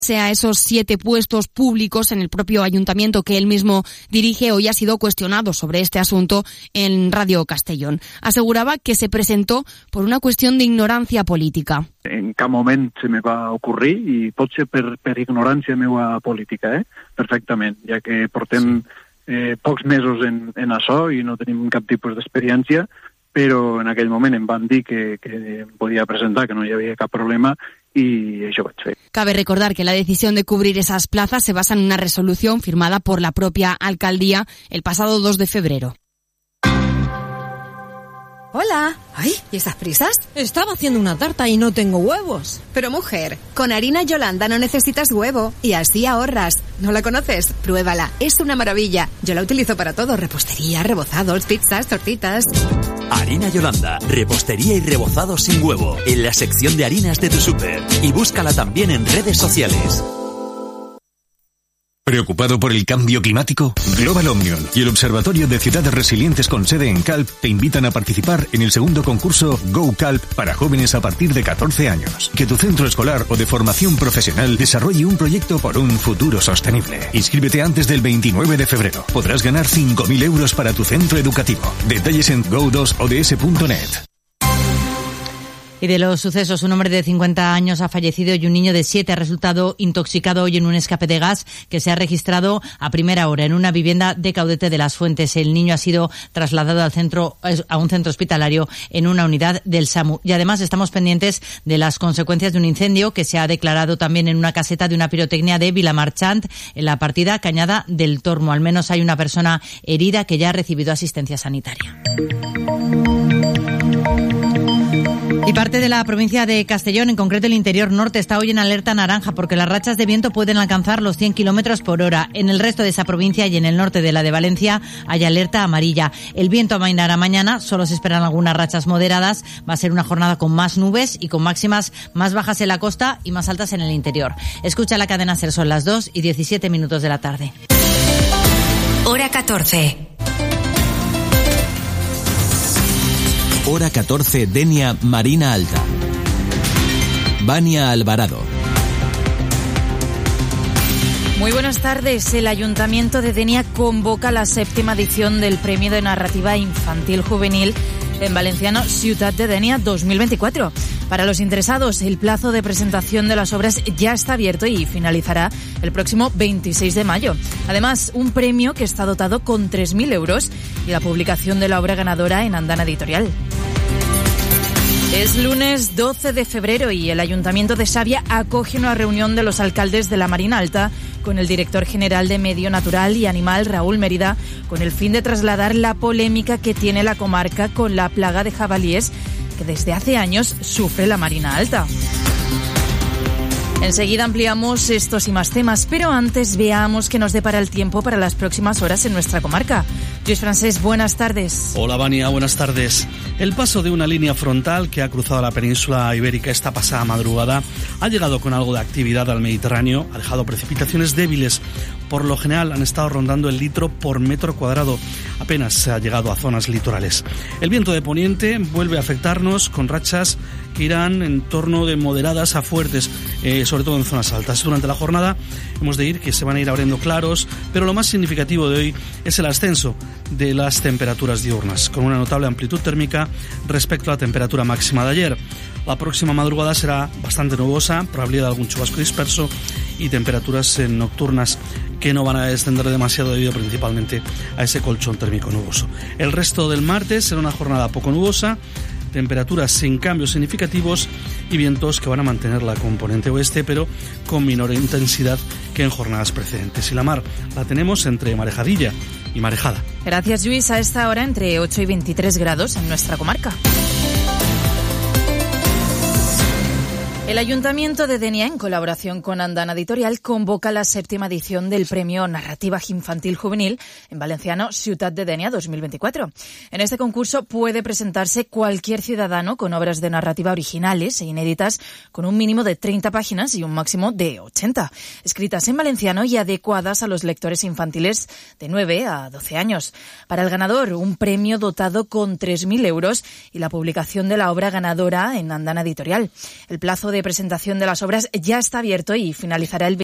a esos 7 puestos públicos en el propio ayuntamiento que él mismo dirige, hoy ha sido cuestionado sobre este asunto en Radio Castellón. Aseguraba que se presentó por una cuestión de ignorancia política. En cap moment se me va ocurrir i pot ser per ignorància meua política, perfectament, ja que portem pocs mesos en això i no tenim cap tipus d'experiència, però en aquell moment em van dir que podia presentar, que no hi havia cap problema, y eso va a ser. Cabe recordar que la decisión de cubrir esas plazas se basa en una resolución firmada por la propia alcaldía el pasado 2 de febrero. Hola. Ay, ¿y estas prisas? Estaba haciendo una tarta y no tengo huevos. Pero mujer, con harina Yolanda no necesitas huevo y así ahorras. ¿No la conoces? Pruébala, es una maravilla. Yo la utilizo para todo, repostería, rebozados, pizzas, tortitas. Harina Yolanda, repostería y rebozados sin huevo, en la sección de harinas de tu súper. Y búscala también en redes sociales. ¿Preocupado por el cambio climático? Global Omnium y el Observatorio de Ciudades Resilientes con sede en Calp te invitan a participar en el segundo concurso Go Calp para jóvenes a partir de 14 años. Que tu centro escolar o de formación profesional desarrolle un proyecto por un futuro sostenible. Inscríbete antes del 29 de febrero. Podrás ganar 5.000 euros para tu centro educativo. Detalles en go2ods.net. Y de los sucesos, un hombre de 50 años ha fallecido y un niño de 7 ha resultado intoxicado hoy en un escape de gas que se ha registrado a primera hora en una vivienda de Caudete de las Fuentes. El niño ha sido trasladado a un centro hospitalario en una unidad del SAMU. Y además estamos pendientes de las consecuencias de un incendio que se ha declarado también en una caseta de una pirotecnia de Vilamarchant en la partida Cañada del Tormo. Al menos hay una persona herida que ya ha recibido asistencia sanitaria. Y parte de la provincia de Castellón, en concreto el interior norte, está hoy en alerta naranja porque las rachas de viento pueden alcanzar los 100 kilómetros por hora. En el resto de esa provincia y en el norte de la de Valencia hay alerta amarilla. El viento amainará mañana, solo se esperan algunas rachas moderadas. Va a ser una jornada con más nubes y con máximas más bajas en la costa y más altas en el interior. Escucha la cadena SER, son las 2:17 de la tarde. Hora 14. Hora 14, Denia, Marina Alta. Vania Alvarado. Muy buenas tardes. El Ayuntamiento de Denia convoca la 7ª edición del Premio de Narrativa Infantil Juvenil en valenciano Ciutat de Denia 2024. Para los interesados, el plazo de presentación de las obras ya está abierto y finalizará el próximo 26 de mayo. Además, un premio que está dotado con 3.000 euros y la publicación de la obra ganadora en Andana Editorial. Es lunes 12 de febrero y el Ayuntamiento de Xàbia acoge una reunión de los alcaldes de la Marina Alta con el director general de Medio Natural y Animal, Raúl Mérida, con el fin de trasladar la polémica que tiene la comarca con la plaga de jabalíes que desde hace años sufre la Marina Alta. Enseguida ampliamos estos y más temas, pero antes veamos qué nos depara el tiempo para las próximas horas en nuestra comarca. Lluís Francés, buenas tardes. Hola, Vania, buenas tardes. El paso de una línea frontal que ha cruzado la península ibérica esta pasada madrugada ha llegado con algo de actividad al Mediterráneo, ha dejado precipitaciones débiles. Por lo general han estado rondando el litro por metro cuadrado. Apenas se ha llegado a zonas litorales. El viento de poniente vuelve a afectarnos con rachas que irán en torno de moderadas a fuertes, sobre todo en zonas altas. Durante la jornada hemos de ir que se van a ir abriendo claros, pero lo más significativo de hoy es el ascenso de las temperaturas diurnas, con una notable amplitud térmica respecto a la temperatura máxima de ayer. La próxima madrugada será bastante nubosa, probabilidad de algún chubasco disperso y temperaturas nocturnas que no van a descender demasiado debido principalmente a ese colchón térmico nuboso. El resto del martes será una jornada poco nubosa, temperaturas sin cambios significativos y vientos que van a mantener la componente oeste, pero con menor intensidad que en jornadas precedentes. Y la mar la tenemos entre marejadilla y marejada. Gracias, Lluís. A esta hora entre 8 y 23 grados en nuestra comarca. El Ayuntamiento de Denia, en colaboración con Andana Editorial, convoca la 7ª edición del Premio Narrativa Infantil Juvenil en valenciano Ciutat de Denia 2024. En este concurso puede presentarse cualquier ciudadano con obras de narrativa originales e inéditas con un mínimo de 30 páginas y un máximo de 80, escritas en valenciano y adecuadas a los lectores infantiles de 9 a 12 años. Para el ganador, un premio dotado con 3.000 euros y la publicación de la obra ganadora en Andana Editorial. El plazo de de presentación de las obras ya está abierto y finalizará el